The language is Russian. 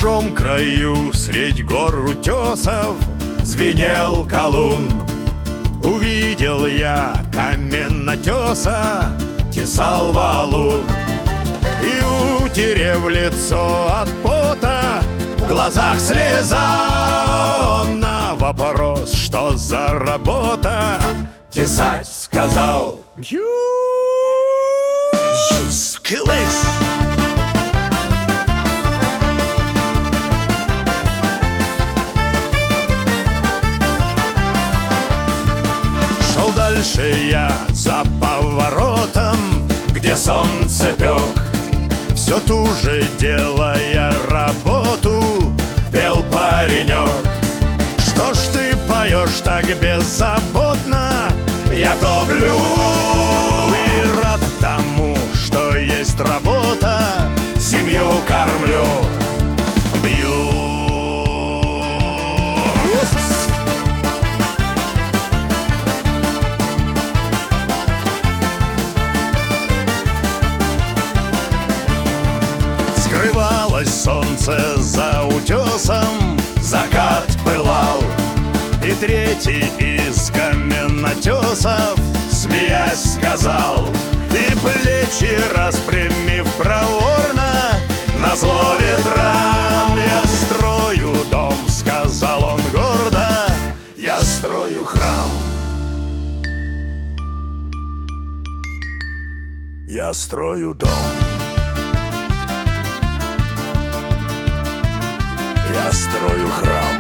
чужом краю средь гор утесов звенел колун. Увидел я каменотеса, тесал валун. И, утерев лицо от пота, в глазах слеза, он на вопрос, что за работа, тесать сказал: «Скилыс!» Шел дальше я за поворотом, где солнце пек, все ту же делая работу, пел паренек. Что ж ты поешь так беззаботно? Я топлю и рад тому, что есть работа, семью кормлю, бью. Скрывалось солнце за утесом, закат пылал. И третий из каменотесов, смеясь, сказал: «Ты плечи распрямив проворно, назло ветрам, я строю дом», — сказал он гордо, — «я строю храм». Я строю дом. Я строю храм.